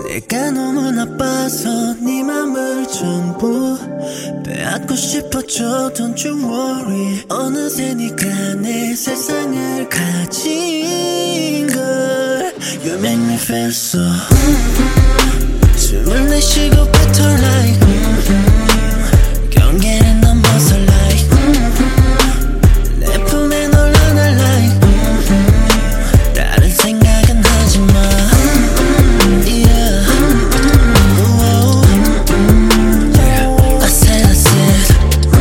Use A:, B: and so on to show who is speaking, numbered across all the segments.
A: 내가 너무 나빠서 네 맘을 전부 빼앗고 싶어져. Don't you worry. 어느새 네가 내 세상을 가진 걸. You make me feel so. 숨을 내쉬고 better like 경계를 넘어서 like 내 품에 널 안아 like 다른 생각은 하지마. Yeah. Whoa. Yeah. I said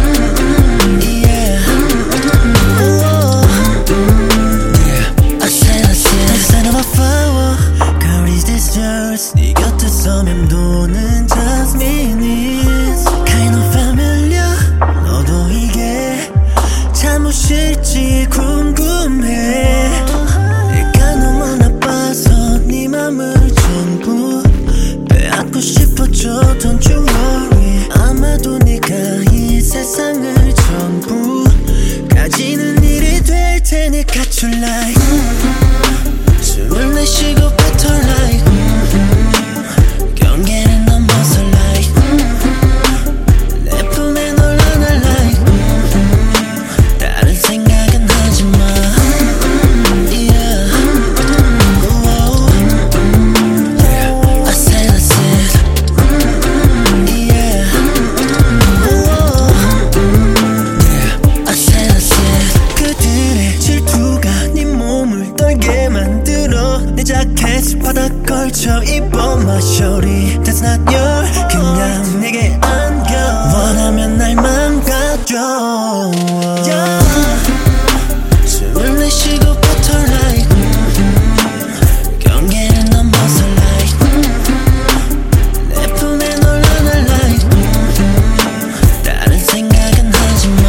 A: yeah. Whoa. Yeah. I said 달산 of a flower. Girl, is this yours? 네 곁에서 맴도는 jasmine is kind of familiar. 너도 이게 잠옷일지 궁금해. 내가 너무 나빠서 네 맘을 전부 빼앗고 싶어져. Don't you worry. 아마도 네가 이 세상을 전부 가지는 일이 될 테니 갖출 like 숨을 내쉬고 better like 경계를 넘어서 like 내 품에 널 안아 like 다른 생각은 하지마. Yeah. Whoa. Yeah. I said yeah. Whoa. Yeah. I said 그들의 질투가 네 몸을 떨게 만들어. 내 자켓 바닥 걸쳐 입어 my shorty. That's not your. 그냥 내게 안겨. 원하면 날 망가져. Yeah. 숨을 내쉬고 better like 경계를 넘어서 like 내 품에 널 안아 like 다른 생각은 하지마.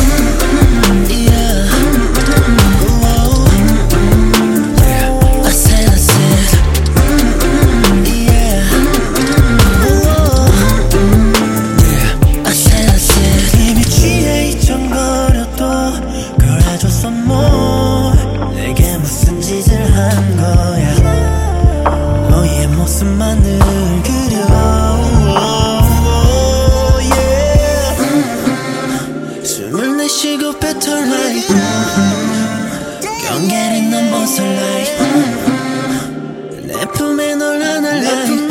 A: Yeah. Whoa. Yeah. I said yeah. Whoa. Yeah. I said 이미 취해 잊혀버려도 그래줘서 more. 내게 무슨 짓을 한 거야. 너의 모습만을 그려. Yeah. 숨을 내쉬고 better like 경계를 넘어서 like 내 품에 널 안아 like